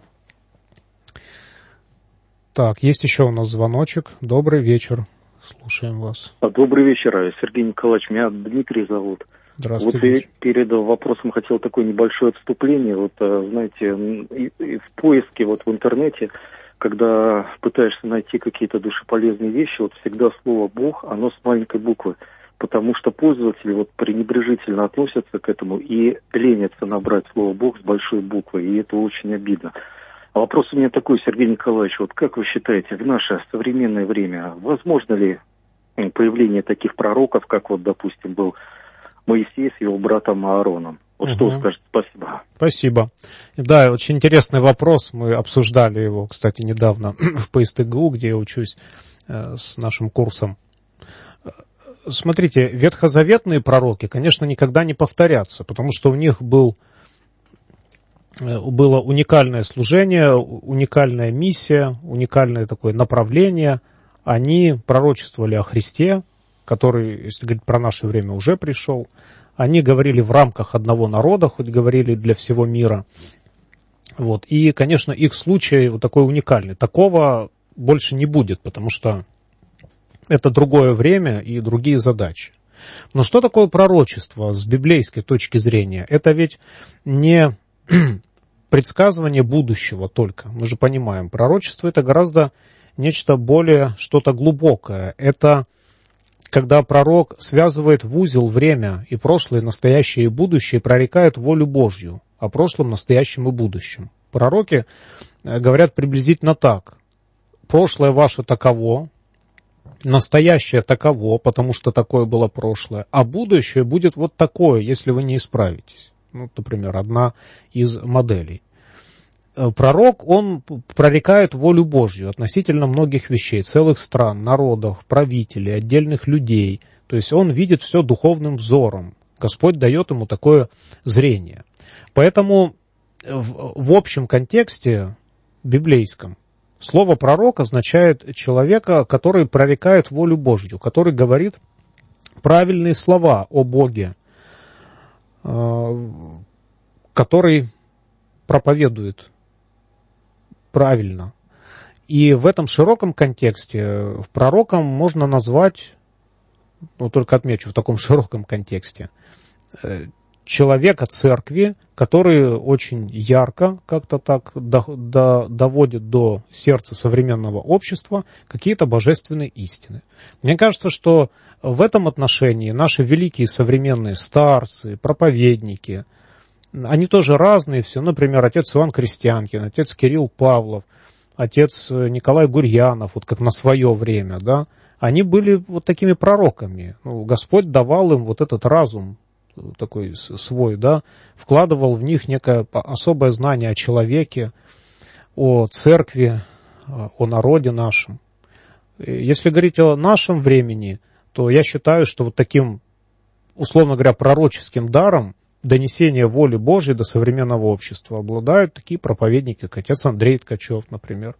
Так, есть еще у нас звоночек. Добрый вечер. Слушаем вас. Добрый вечер, Сергей Николаевич. Меня Дмитрий зовут. Здравствуйте. Вот перед вопросом хотел такое небольшое отступление. Вот, знаете, в поиске вот в интернете, когда пытаешься найти какие-то душеполезные вещи, вот всегда слово «Бог», оно с маленькой буквы. Потому что пользователи вот пренебрежительно относятся к этому и ленятся набрать слово «Бог» с большой буквы, и это очень обидно. А вопрос у меня такой, Сергей Николаевич, вот как вы считаете, в наше современное время возможно ли появление таких пророков, как вот, допустим, был Моисей с его братом Аароном? Вот что вы скажете? Спасибо. Спасибо. Да, очень интересный вопрос. Мы обсуждали его, кстати, недавно в ПСТГУ, где я учусь с нашим курсом. Смотрите, ветхозаветные пророки, конечно, никогда не повторятся, потому что у них было уникальное служение, уникальная миссия, уникальное такое направление. Они пророчествовали о Христе, который, если говорить про наше время, уже пришел. Они говорили в рамках одного народа, хоть говорили для всего мира. Вот. И, конечно, их случай вот такой уникальный. Такого больше не будет, потому что это другое время и другие задачи. Но что такое пророчество с библейской точки зрения? Это ведь не предсказывание будущего только. Мы же понимаем, пророчество это гораздо нечто более, что-то глубокое. Это когда пророк связывает в узел время и прошлое, и настоящее, и будущее, и прорекает волю Божью о прошлом, настоящем и будущем. Пророки говорят приблизительно так. Прошлое ваше таково, настоящее таково, потому что такое было прошлое, а будущее будет вот такое, если вы не исправитесь. Ну, например, одна из моделей. Пророк, он прорекает волю Божью относительно многих вещей, целых стран, народов, правителей, отдельных людей. То есть он видит все духовным взором. Господь дает ему такое зрение. Поэтому в общем контексте библейском слово пророк означает человека, который прорекает волю Божью, который говорит правильные слова о Боге, который проповедует правильно. И в этом широком контексте в пророком можно назвать, ну только отмечу, в таком широком контексте, человека церкви, который очень ярко как-то так доводит до сердца современного общества какие-то божественные истины. Мне кажется, что в этом отношении наши великие современные старцы, проповедники, они тоже разные все. Например, отец Иван Крестьянкин, отец Кирилл Павлов, отец Николай Гурьянов, вот как на свое время, да, они были вот такими пророками. Господь давал им вот этот разум такой свой, да, вкладывал в них некое особое знание о человеке, о церкви, о народе нашем. Если говорить о нашем времени, то я считаю, что вот таким, условно говоря, пророческим даром донесения воли Божьей до современного общества обладают такие проповедники, как отец Андрей Ткачев, например,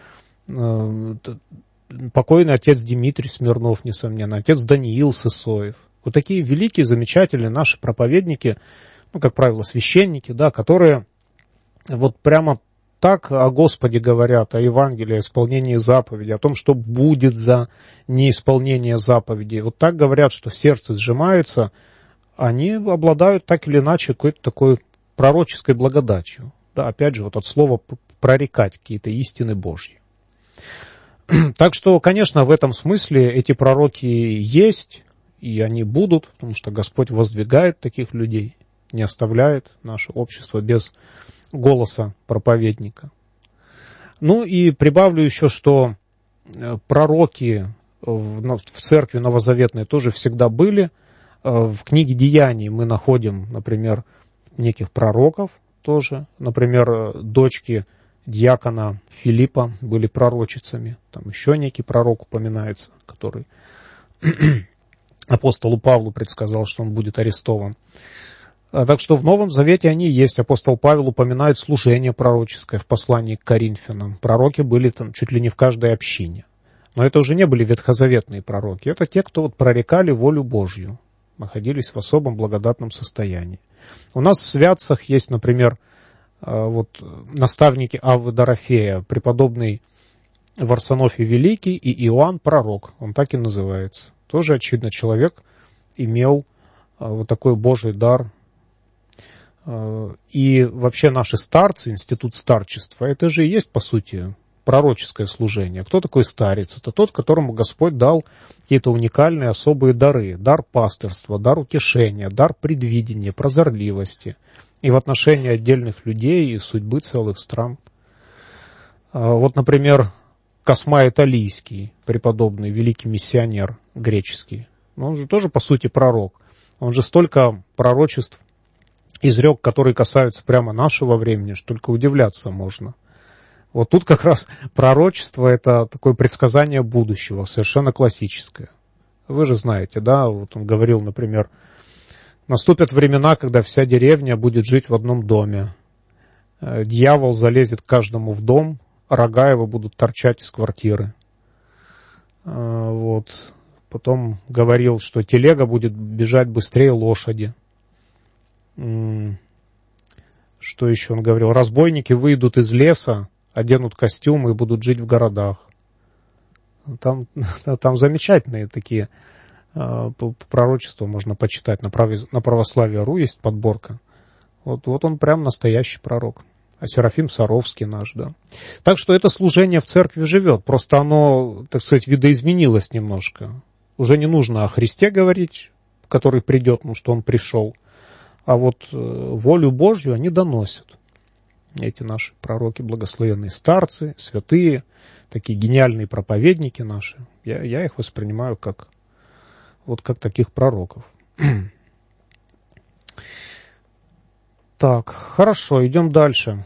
покойный отец Дмитрий Смирнов, несомненно, отец Даниил Сысоев. Вот такие великие, замечательные наши проповедники, ну, как правило, священники, да, которые вот прямо так о Господе говорят, о Евангелии, о исполнении заповедей, о том, что будет за неисполнение заповедей. Вот так говорят, что в сердце сжимаются, они обладают так или иначе какой-то такой пророческой благодатью. Да, опять же, вот от слова прорекать какие-то истины Божьи. Так что, конечно, в этом смысле эти пророки есть, и они будут, потому что Господь воздвигает таких людей, не оставляет наше общество без голоса проповедника. Ну и прибавлю еще, что пророки в церкви новозаветной тоже всегда были. В книге Деяний мы находим, например, неких пророков тоже. Например, дочки диакона Филиппа были пророчицами. Там еще некий пророк упоминается, который апостолу Павлу предсказал, что он будет арестован. Так что в Новом Завете они есть. Апостол Павел упоминает служение пророческое в послании к Коринфянам. Пророки были там чуть ли не в каждой общине. Но это уже не были ветхозаветные пророки. Это те, кто прорекали волю Божью, находились в особом благодатном состоянии. У нас в святцах есть, например, наставники Аввы Дорофея, преподобный Варсонофий Великий и Иоанн Пророк. Он так и называется. Тоже, очевидно, человек имел такой Божий дар. И вообще наши старцы, институт старчества, это же и есть, по сути, пророческое служение. Кто такой старец? Это тот, которому Господь дал какие-то уникальные особые дары. Дар пастырства, дар утешения, дар предвидения, прозорливости. И в отношении отдельных людей и судьбы целых стран. Например, Косма Италийский, преподобный, великий миссионер греческий. Он же тоже, по сути, пророк. Он же столько пророчеств изрек, которые касаются прямо нашего времени, что только удивляться можно. Вот тут как раз пророчество — это такое предсказание будущего, совершенно классическое. Вы же знаете, да, вот он говорил, например, наступят времена, когда вся деревня будет жить в одном доме. Дьявол залезет каждому в дом, рога его будут торчать из квартиры. Потом говорил, что телега будет бежать быстрее лошади. Что еще он говорил? Разбойники выйдут из леса, оденут костюмы и будут жить в городах. Там замечательные такие пророчества можно почитать. На православие.ру есть подборка. Вот он прям настоящий пророк. А Серафим Саровский наш, да. Так что это служение в церкви живет. Просто оно, так сказать, видоизменилось немножко. Уже не нужно о Христе говорить, который придет, потому что он пришел. А волю Божью они доносят. Эти наши пророки, благословенные старцы, святые, такие гениальные проповедники наши. Я их воспринимаю как таких пророков. Так, хорошо, идем дальше.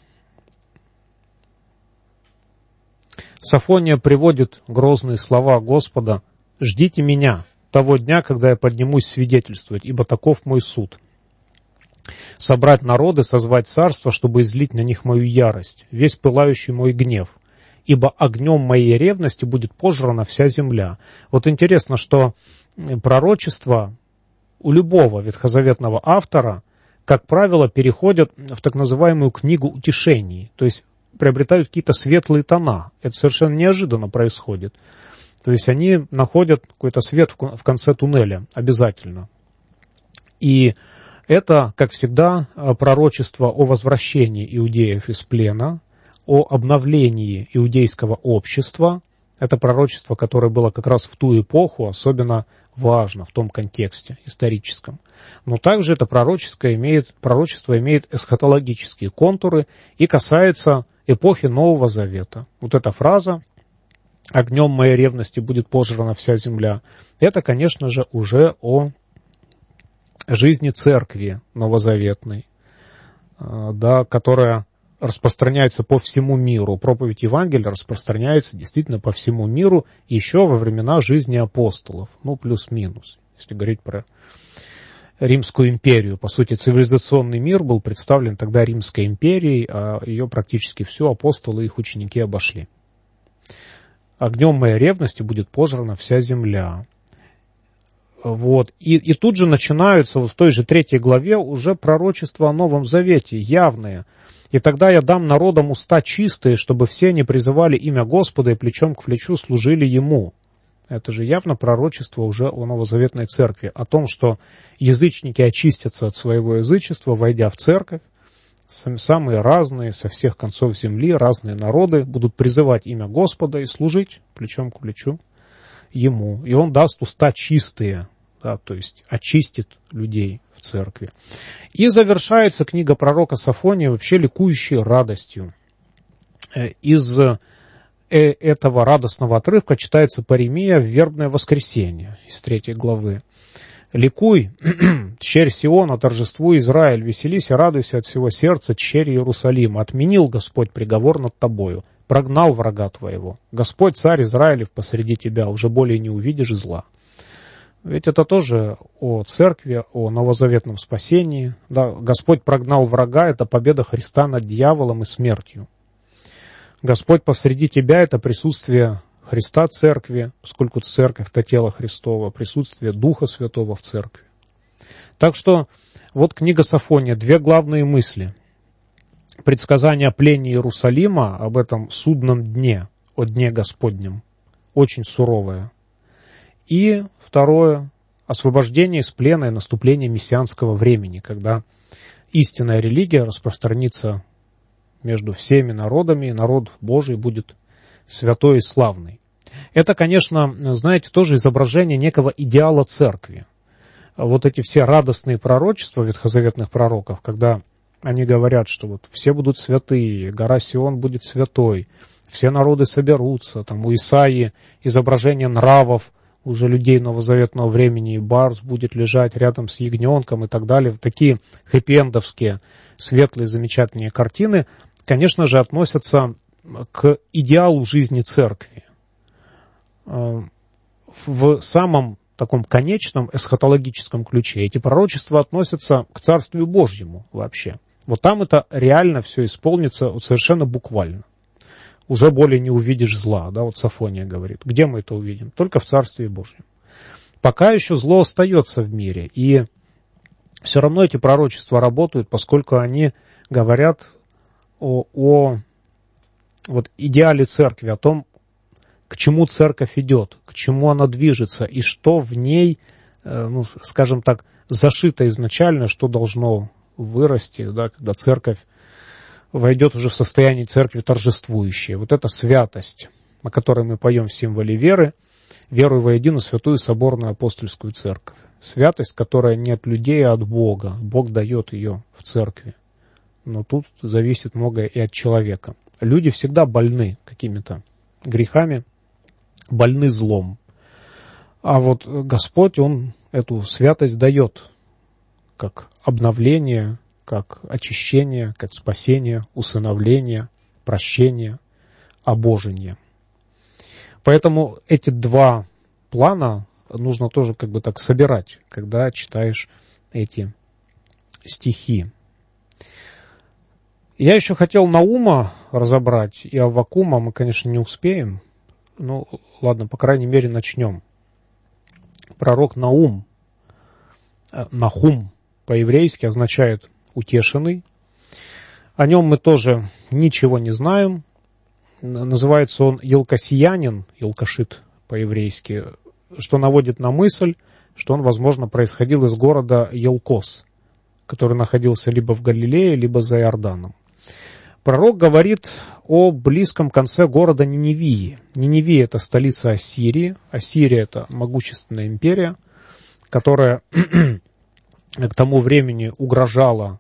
Софония приводит грозные слова Господа: «Ждите меня, того дня, когда я поднимусь свидетельствовать, ибо таков мой суд. Собрать народы, созвать царство, чтобы излить на них мою ярость, весь пылающий мой гнев, ибо огнем моей ревности будет пожрана вся земля». Вот интересно, что пророчества у любого ветхозаветного автора, как правило, переходят в так называемую книгу утешений, то есть приобретают какие-то светлые тона. Это совершенно неожиданно происходит. То есть они находят какой-то свет в конце туннеля обязательно. И это, как всегда, пророчество о возвращении иудеев из плена, о обновлении иудейского общества. Это пророчество, которое было как раз в ту эпоху особенно важно в том контексте историческом. Но также это пророчество имеет эсхатологические контуры и касается эпохи Нового Завета. Вот эта фраза «огнем моей ревности будет пожрана вся земля» — это, конечно же, уже о жизни церкви новозаветной, да, которая распространяется по всему миру. Проповедь Евангелия распространяется действительно по всему миру еще во времена жизни апостолов, плюс-минус, если говорить про Римскую империю. По сути, цивилизационный мир был представлен тогда Римской империей, а ее практически всю апостолы и их ученики обошли. «Огнем моей ревности будет пожрана вся земля». И тут же начинаются в той же 3 главе уже пророчества о Новом Завете, явные. «И тогда я дам народам уста чистые, чтобы все они призывали имя Господа и плечом к плечу служили Ему». Это же явно пророчество уже о новозаветной церкви, о том, что язычники очистятся от своего язычества, войдя в церковь, самые разные, со всех концов земли, разные народы будут призывать имя Господа и служить плечом к плечу Ему. И Он даст уста чистые, да, то есть очистит людей в церкви. И завершается книга пророка Софония вообще ликующей радостью. Из этого радостного отрывка читается Паримия в вербное воскресенье из 3 главы. «Ликуй, черь Сиона, торжествуй, Израиль, веселись и радуйся от всего сердца, черь Иерусалима. Отменил Господь приговор над тобою, прогнал врага твоего. Господь, царь Израилев, посреди тебя, уже более не увидишь зла». Ведь это тоже о церкви, о новозаветном спасении. Да, Господь прогнал врага, это победа Христа над дьяволом и смертью. Господь посреди тебя — это присутствие Христа в церкви, поскольку церковь — это тело Христово, присутствие Духа Святого в церкви. Так что вот книга Софония, 2 главные мысли. Предсказание о плене Иерусалима, об этом судном дне, о дне Господнем, очень суровое. И второе, освобождение из плена и наступление мессианского времени, когда истинная религия распространится между всеми народами, и народ Божий будет святой и славный. Это, конечно, знаете, тоже изображение некого идеала церкви. Вот эти все радостные пророчества ветхозаветных пророков, когда они говорят, что вот все будут святые, гора Сион будет святой, все народы соберутся, там у Исаии изображение нравов уже людей новозаветного времени, и барс будет лежать рядом с ягненком и так далее. Такие хэппи-эндовские, светлые, замечательные картины, конечно же, относятся к идеалу жизни церкви. В самом таком конечном эсхатологическом ключе эти пророчества относятся к Царствию Божьему вообще. Вот там это реально все исполнится вот совершенно буквально. Уже более не увидишь зла, да, вот Софония говорит. Где мы это увидим? Только в Царстве Божьем. Пока еще зло остается в мире, и все равно эти пророчества работают, поскольку они говорят о вот идеале церкви, о том, к чему церковь идет, к чему она движется, и что в ней, ну, скажем так, зашито изначально, что должно вырасти, да, когда церковь войдет уже в состояние церкви торжествующей. Вот эта святость, о которой мы поем в символе веры, верую во единую святую соборную апостольскую церковь. Святость, которая не от людей, а от Бога. Бог дает ее в церкви. Но тут зависит многое и от человека. Люди всегда больны какими-то грехами, больны злом. А вот Господь, Он эту святость дает как обновление, как очищение, как спасение, усыновление, прощение, обожение. Поэтому эти 2 плана нужно тоже как бы так собирать, когда читаешь эти стихи. Я еще хотел Наума разобрать, и Аввакума мы, конечно, не успеем. Ну, ладно, по крайней мере, начнем. Пророк Наум, Нахум по-еврейски означает «утешенный». О нем мы тоже ничего не знаем. Называется он Елкасиянин, Елкашит по-еврейски, что наводит на мысль, что он, возможно, происходил из города Елкос, который находился либо в Галилее, либо за Иорданом. Пророк говорит о близком конце города Ниневии. Ниневия — это столица Ассирии. Ассирия — это могущественная империя, которая к тому времени угрожала...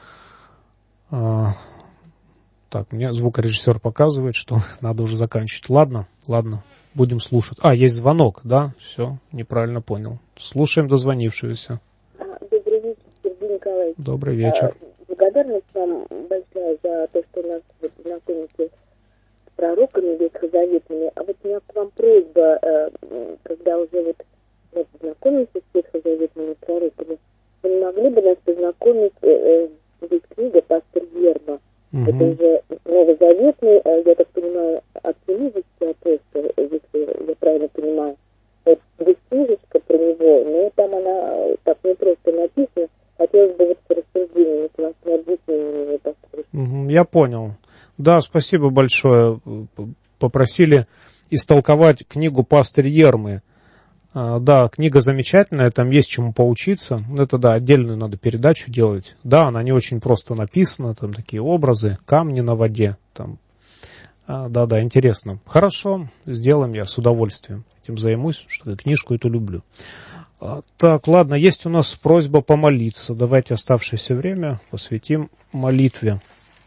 Так, мне звукорежиссер показывает, что надо уже заканчивать. Ладно, будем слушать. Есть звонок, да? Все, неправильно понял. Слушаем дозвонившегося. Добрый вечер, Сергей Николаевич. Добрый вечер. Благодарность вам большая за то, что нас знакомите с пророками ветхозаветными. А вот у меня к вам просьба, когда уже мы познакомимся с ветхозаветными пророками, вы не могли бы нас познакомить, здесь книга «Пастырь Верба». Это уже новозаветный, я так понимаю, от 70 апостол, если я правильно понимаю. Вот здесь книжечка про него, но там она так не просто написана. Хотелось бы вот рассуждение, классное объяснение поставить. Я понял. Да, спасибо большое. Попросили истолковать книгу «Пастырь Ермы». Да, книга замечательная, там есть чему поучиться. Это, да, отдельную надо передачу делать. Да, она не очень просто написана, там такие образы, камни на воде. Там. Да, интересно. Хорошо, сделаем, я с удовольствием этим займусь, что я книжку эту люблю. Так, ладно, есть у нас просьба помолиться. Давайте оставшееся время посвятим молитве.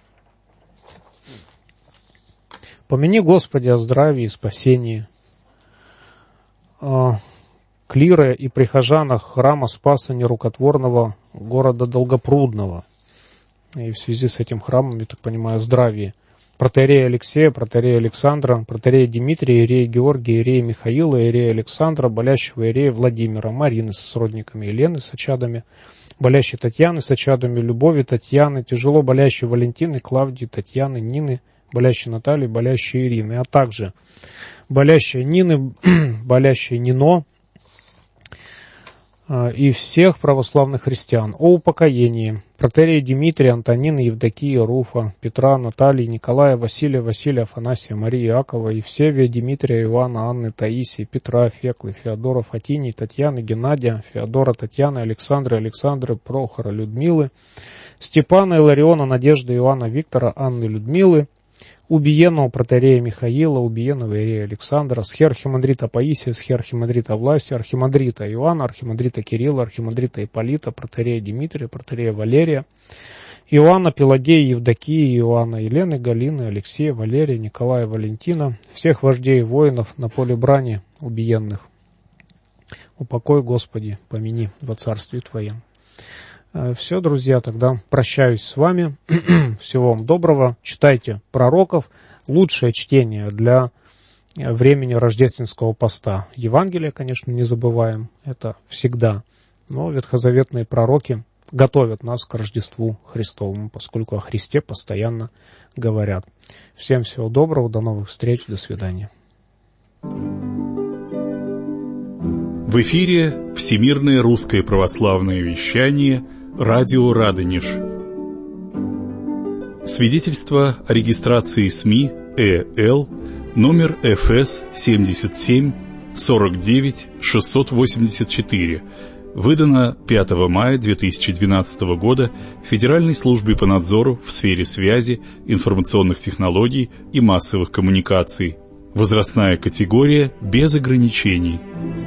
Помяни, Господи, о здравии и спасении клира и прихожанах храма Спаса Нерукотворного города Долгопрудного. И в связи с этим храмом, я так понимаю, здравие. Протоиерея Алексея, протоиерея Александра, протоиерея Дмитрия, иерея Георгия, иерея Михаила, иерея Александра, болящего иерея Владимира, Марины с сродниками, Елены с очадами, болящей Татьяны с очадами, Любови, Татьяны, тяжело болящей Валентины, Клавдии, Татьяны, Нины, болящей Натальи, болящей Ирины, а также болящей Нины, болящей Нино и всех православных христиан. О упокоении. Протоиерея Дмитрия, Антонина, Евдокия, Руфа, Петра, Натальи, Николая, Василия, Афанасия, Марии, Иакова, Евсевия, Дмитрия, Ивана, Анны, Таисии, Петра, Феклы, Феодора, Фатинии, Татьяны, Геннадия, Феодора, Татьяны, Александры, Прохора, Людмилы, Степана, Илариона, Надежды, Иоанна, Виктора, Анны, Людмилы, убиенного протоиерея Михаила, убиенного иерея Александра, схиархимандрита Паисия, схиархимандрита Власия, архимандрита Иоанна, архимандрита Кирилла, архимандрита Ипполита, протоиерея Дмитрия, протоиерея Валерия, Иоанна, Пелагея, Евдокии, Иоанна, Елены, Галины, Алексея, Валерия, Николая, Валентина, всех вождей воинов на поле брани убиенных. Упокой, Господи, помяни во царстве Твоем. Все, друзья, тогда прощаюсь с вами. Всего вам доброго. Читайте пророков. Лучшее чтение для времени рождественского поста. Евангелие, конечно, не забываем. Это всегда. Но ветхозаветные пророки готовят нас к Рождеству Христовому, поскольку о Христе постоянно говорят. Всем всего доброго. До новых встреч. До свидания. В эфире Всемирное русское православное вещание «Радио Радонеж». Свидетельство о регистрации СМИ ЭЛ номер ФС 77 49 684, выдано 5 мая 2012 года Федеральной службой по надзору в сфере связи, информационных технологий и массовых коммуникаций. Возрастная категория без ограничений.